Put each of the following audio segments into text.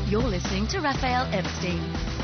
You're listening to Raphael Epstein.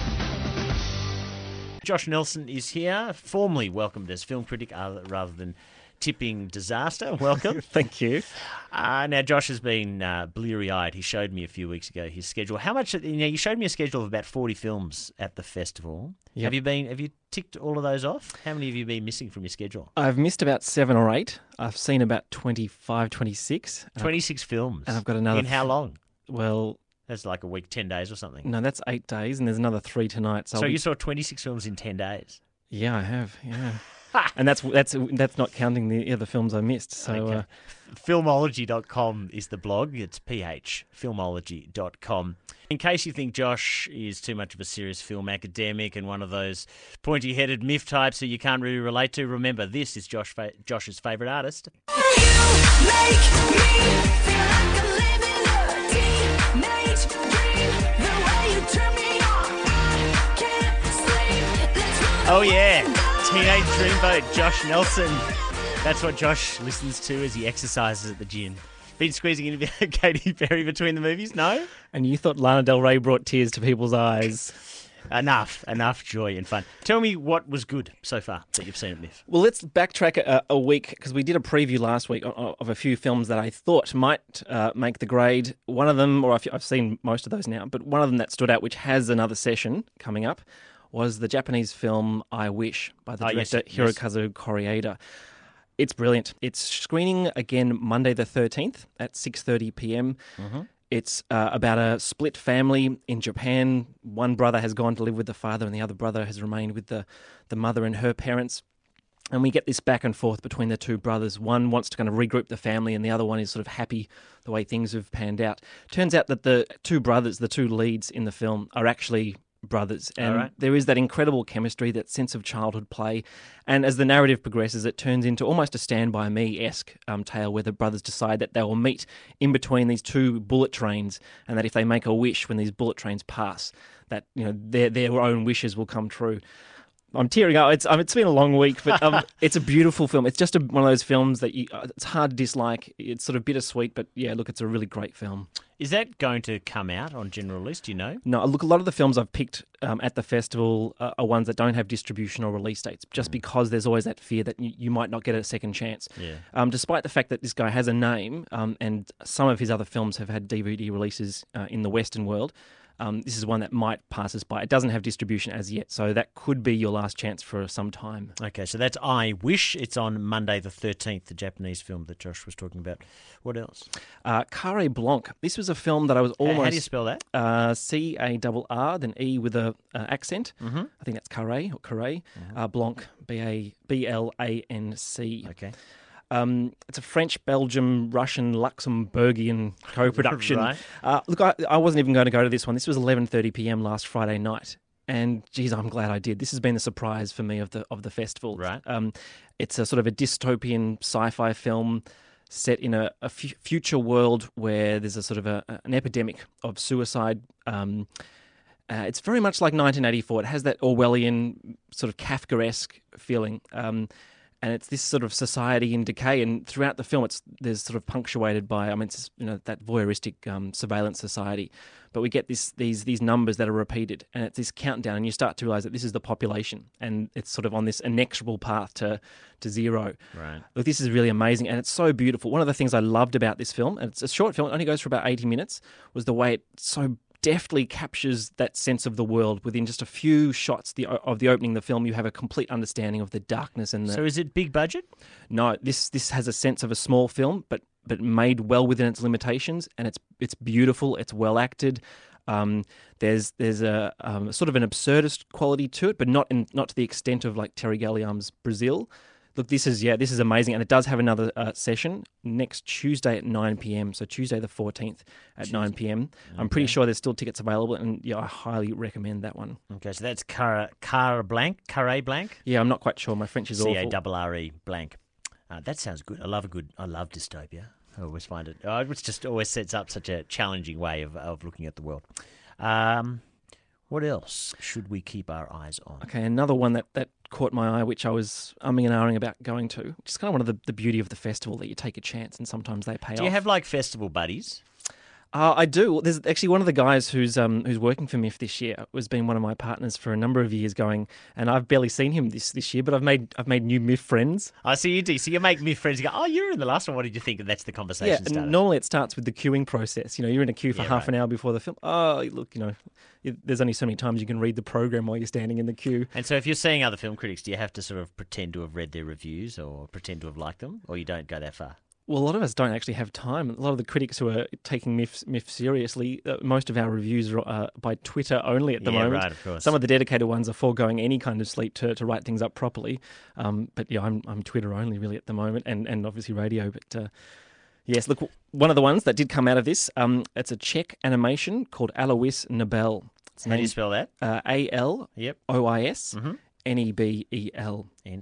Josh Nelson is here, formally welcomed as film critic rather than tipping disaster. Welcome. Thank you. Now, Josh has been bleary-eyed. He showed me a few weeks ago his schedule. How much? You showed me a schedule of about 40 films at the festival. Yep. Have you ticked all of those off? How many have you been missing from your schedule? I've missed about 7 or 8. I've seen about 25, 26. 26 films. And I've got another... In how long? Well... That's like a week, 10 days or something. No, that's 8 days, and there's another 3 tonight. So you saw 26 films in 10 days? Yeah, I have, yeah. And that's not counting the other films I missed. So, okay. Filmology.com is the blog. It's filmology.com. In case you think Josh is too much of a serious film academic and one of those pointy-headed myth types who you can't really relate to, remember, this is Josh's favourite artist. You make me feel like I'm living a teenage dream. The way you turn me on, I can't sleep. Let's run Oh, yeah. Teenage Dreamboat, Josh Nelson. That's what Josh listens to as he exercises at the gym. Been squeezing in a bit of Katy Perry between the movies? No? And you thought Lana Del Rey brought tears to people's eyes. Enough joy and fun. Tell me what was good so far that you've seen at MIF. Well, let's backtrack a week, because we did a preview last week of a few films that I thought might make the grade. One of them, or I've seen most of those now, but one of them that stood out, which has another session coming up, was the Japanese film I Wish by the director Hirokazu Koreeda. It's brilliant. It's screening again Monday the 13th at 6:30 p.m. Mm-hmm. It's about a split family in Japan. One brother has gone to live with the father and the other brother has remained with the mother and her parents. And we get this back and forth between the two brothers. One wants to kind of regroup the family and the other one is sort of happy the way things have panned out. Turns out that the two brothers, the two leads in the film, are actually brothers, and there is that incredible chemistry, that sense of childhood play, and as the narrative progresses it turns into almost a Stand By Me-esque tale where the brothers decide that they will meet in between these two bullet trains, and that if they make a wish when these bullet trains pass, that their own wishes will come true. I'm tearing up. It's been a long week, but it's a beautiful film. It's just one of those films that it's hard to dislike. It's sort of bittersweet, but yeah, look, it's a really great film. Is that going to come out on general list, do you know? No, look, a lot of the films I've picked at the festival are ones that don't have distribution or release dates, just because there's always that fear that you might not get a second chance. Yeah. Despite the fact that this guy has a name, and some of his other films have had DVD releases in the Western world, this is one that might pass us by. It doesn't have distribution as yet, so that could be your last chance for some time. Okay, so that's I Wish. It's on Monday the 13th, the Japanese film that Josh was talking about. What else? Carré Blanc. This was a film that I was almost... How do you spell that? C-A-R-R, then E with an accent. Mm-hmm. I think that's Carré, or Carré. Blanc, B-L-A-N-C. Okay. It's a French, Belgium, Russian, Luxembourgian co-production. Right. Look, I wasn't even going to go to this one. This was 11:30 p.m. last Friday night, and geez, I'm glad I did. This has been the surprise for me of the festival. Right. It's a sort of a dystopian sci-fi film set in a future world where there's a sort of an epidemic of suicide. It's very much like 1984. It has that Orwellian sort of Kafkaesque feeling. And it's this sort of society in decay, and throughout the film, there's sort of punctuated by, it's that voyeuristic surveillance society. But we get these numbers that are repeated, and it's this countdown, and you start to realise that this is the population, and it's sort of on this inexorable path to zero. Right. Look, this is really amazing, and it's so beautiful. One of the things I loved about this film, and it's a short film, it only goes for about 80 minutes, was the way it so deftly captures that sense of the world. Within just a few shots of the opening of the film, you have a complete understanding of the darkness and the... So is it big budget? No, this has a sense of a small film, but made well within its limitations, and it's beautiful. It's well acted. There's a sort of an absurdist quality to it, but not to the extent of like Terry Gilliam's Brazil. Look, this is amazing, and it does have another session next Tuesday at 9 p.m. So Tuesday the 14th at 9 p.m. Okay. I'm pretty sure there's still tickets available, and yeah, I highly recommend that one. Okay, so that's Carré Blanc. Yeah, I'm not quite sure. My French is awful. C-A-R-R-E Blanc. That sounds good. I love dystopia. I always find it. It just always sets up such a challenging way of looking at the world. What else should we keep our eyes on? Okay, another one that caught my eye, which I was umming and ahhing about going to, which is kind of one of the beauty of the festival, that you take a chance and sometimes they pay off. Do you have like festival buddies? I do. There's actually one of the guys who's working for MIF this year has been one of my partners for a number of years going, and I've barely seen him this year, but I've made new MIF friends. I see you do. So you make me friends. You go, oh, you're in the last one. What did you think? And that's the conversation Yeah, starter. and normally it starts with the queuing process. You know, you're in a queue for Yeah, half right. an hour before the film. Oh, look, you know, there's only so many times you can read the program while you're standing in the queue. And so if you're seeing other film critics, do you have to sort of pretend to have read their reviews or pretend to have liked them, or you don't go that far? Well, a lot of us don't actually have time. A lot of the critics who are taking MIF seriously, most of our reviews are by Twitter only at the Yeah, moment. right, of course. Some of the dedicated ones are foregoing any kind of sleep to write things up properly. But yeah, I'm Twitter only really at the moment, and obviously radio. But yes, look, one of the ones that did come out of this, it's a Czech animation called Alois Nebel. It's How do you spell that? Alois Yep. Nebel.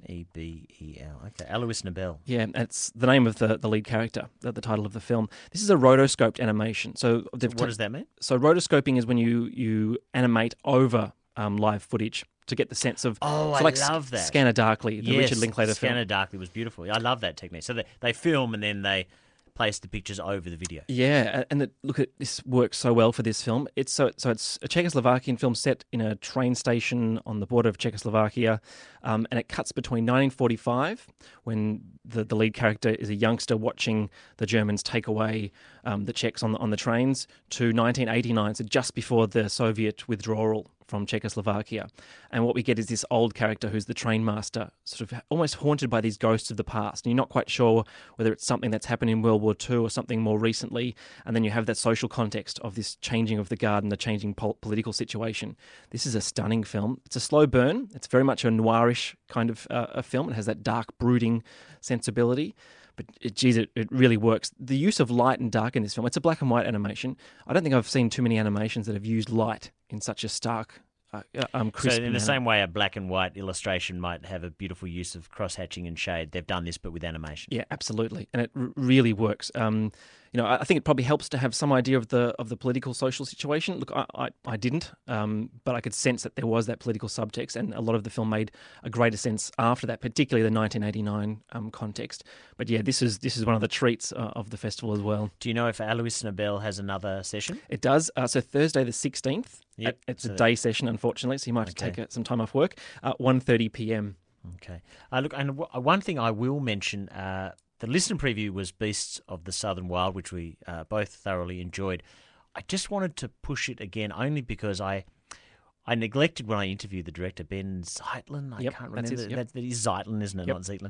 Nebel. Okay, Alois Nebel. Yeah, that's the name of the lead character, the title of the film. This is a rotoscoped animation. So What does that mean? So rotoscoping is when you animate over live footage to get the sense of. Oh, so I like love that. Scanner Darkly, the Yes, Richard Linklater Scanner film. Darkly was beautiful. I love that technique. So they film and then they place the pictures over the video. Yeah, and look at this works so well for this film. It's it's a Czechoslovakian film set in a train station on the border of Czechoslovakia, and it cuts between 1945, when the lead character is a youngster watching the Germans take away the Czechs on the trains, to 1989, so just before the Soviet withdrawal from Czechoslovakia. And what we get is this old character who's the train master, sort of almost haunted by these ghosts of the past. And you're not quite sure whether it's something that's happened in World War II or something more recently. And then you have that social context of this changing of the guard and the changing political situation. This is a stunning film. It's a slow burn. It's very much a noirish kind of a film. It has that dark, brooding sensibility. But it really works. The use of light and dark in this film, it's a black and white animation. I don't think I've seen too many animations that have used light in such a stark, crisp So in the manner. same way a black and white illustration might have a beautiful use of cross-hatching and shade, they've done this but with animation. Yeah, absolutely, and it really works. You know, I think it probably helps to have some idea of the political social situation. Look, I didn't, but I could sense that there was that political subtext, and a lot of the film made a greater sense after that, particularly the 1989 context. But yeah, this is one of the treats of the festival as well. Do you know if Alois Nebel has another session? It does. So Thursday the 16th. Yep, It's so a day session, unfortunately, so you might have to Okay. take some time off work. 1:30 p.m. Okay. Look, and one thing I will mention, the listener preview was Beasts of the Southern Wild, which we both thoroughly enjoyed. I just wanted to push it again only because I neglected when I interviewed the director, Ben Zeitlin. I Yep, can't that's remember. his, yep. That is Zeitlin, isn't it? Yep. Not Zeitlin.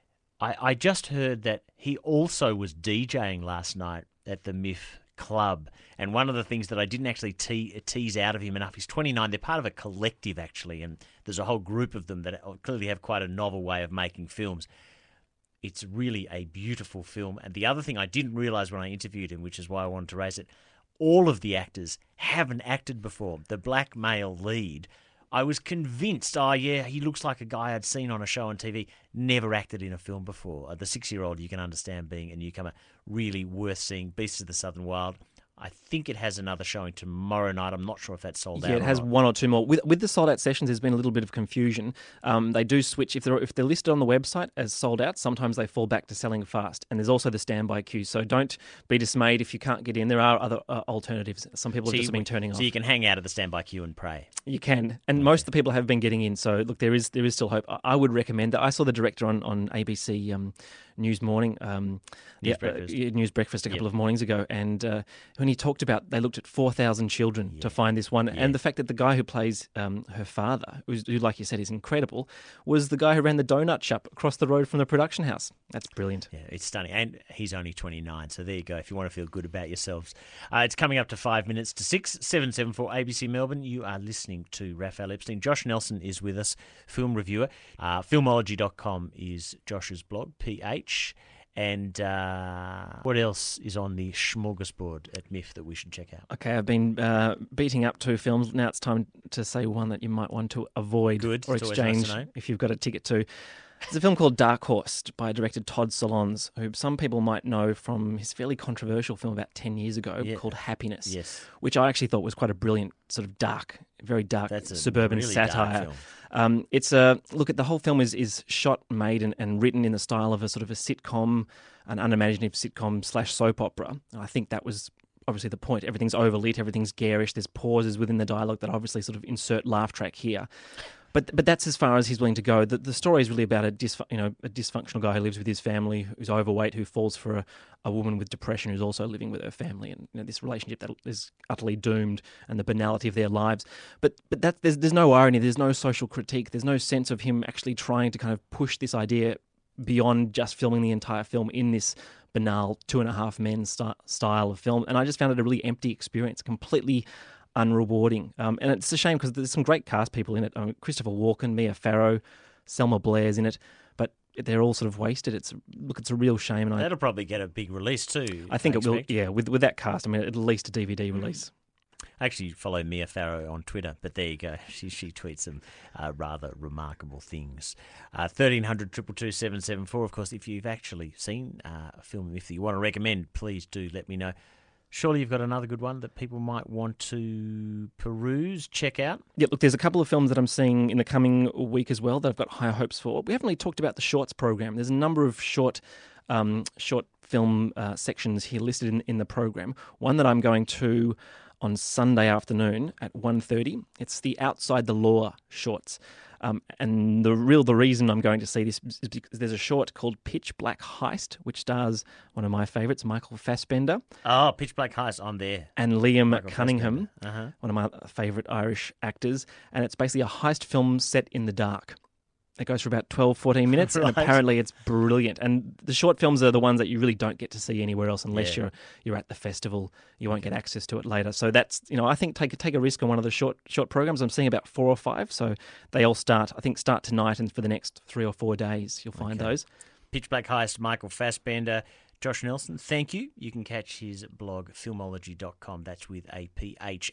I just heard that he also was DJing last night at the MIF Club. And one of the things that I didn't actually tease out of him enough, he's 29. They're part of a collective, actually, and there's a whole group of them that clearly have quite a novel way of making films. It's really a beautiful film. And the other thing I didn't realise when I interviewed him, which is why I wanted to raise it, all of the actors haven't acted before. The black male lead, I was convinced, oh yeah, he looks like a guy I'd seen on a show on TV, never acted in a film before. The 6-year-old, you can understand being a newcomer, really worth seeing. Beasts of the Southern Wild. I think it has another showing tomorrow night. I'm not sure if that's sold out. Yeah, it or has not. one or two more. With the sold out sessions, there's been a little bit of confusion. They do switch if they're listed on the website as sold out. Sometimes they fall back to selling fast, and there's also the standby queue. So don't be dismayed if you can't get in. There are other alternatives. Some people have just been turning off. So you can hang out at the standby queue and pray. You can, and most of the people have been getting in. So look, there is still hope. I would recommend that. I saw the director on ABC News Morning, News Breakfast a couple of mornings ago, and when he talked about they looked at 4,000 children to find this one, and the fact that the guy who plays her father, who like you said is incredible, was the guy who ran the donut shop across the road from the production house. That's brilliant. Yeah, it's stunning. And he's only 29, so there you go, if you want to feel good about yourselves. It's coming up to 5 minutes to 6, 774 ABC Melbourne. You are listening to Raphael Epstein. Josh Nelson is with us, film reviewer. Filmology.com is Josh's blog, PH. And what else is on the smorgasbord at MIF that we should check out? Okay, I've been beating up two films. Now it's time to say one that you might want to avoid Good. or It's always nice exchange to know. if you've got a ticket to. It's a film called Dark Horse by director Todd Solondz, who some people might know from his fairly controversial film about 10 years ago called Happiness, Yes. which I actually thought was quite a brilliant, sort of dark, very dark That's a suburban really dark satire. film. It's a look at the whole film is shot, made, and written in the style of a sort of a sitcom, an unimaginative sitcom / soap opera. And I think that was obviously the point. Everything's overlit, everything's garish. There's pauses within the dialogue that obviously sort of insert laugh track here. But that's as far as he's willing to go. The story is really about a dysfunctional guy who lives with his family, who's overweight, who falls for a woman with depression who's also living with her family, and this relationship that is utterly doomed, and the banality of their lives. But there's no irony, there's no social critique, there's no sense of him actually trying to kind of push this idea beyond just filming the entire film in this banal Two and a Half Men style of film. And I just found it a really empty experience, completely unrewarding. And it's a shame because there's some great cast people in it. Christopher Walken, Mia Farrow, Selma Blair's in it, but they're all sort of wasted. It's a real shame. And That'll probably get a big release too. I think it will. Yeah, with that cast, I mean, at least a DVD release. I actually follow Mia Farrow on Twitter, but there you go. She tweets some rather remarkable things. 1300 222 774. Of course, if you've actually seen a film, if you want to recommend, please do let me know. Surely you've got another good one that people might want to peruse, check out? Yeah, look, there's a couple of films that I'm seeing in the coming week as well that I've got higher hopes for. We haven't really talked about the shorts program. There's a number of short film sections here listed in the program. One that I'm going to on Sunday afternoon at 1:30. It's the Outside the Law shorts. And the reason I'm going to see this is because there's a short called Pitch Black Heist, which stars one of my favourites, Michael Fassbender. Oh, Pitch Black Heist, I'm there. And Liam Michael Cunningham, Fassbender. one of my favourite Irish actors. And it's basically a heist film set in the dark. It goes for about 12, 14 minutes, Right. and apparently it's brilliant. And the short films are the ones that you really don't get to see anywhere else unless you're at the festival. You won't get access to it later. So that's, I think take a risk on one of the short programs. I'm seeing about 4 or 5, so they all start tonight, and for the next 3 or 4 days you'll find those. Pitch Black Heist, Michael Fassbender. Josh Nelson, thank you. You can catch his blog, filmology.com. That's with a PH.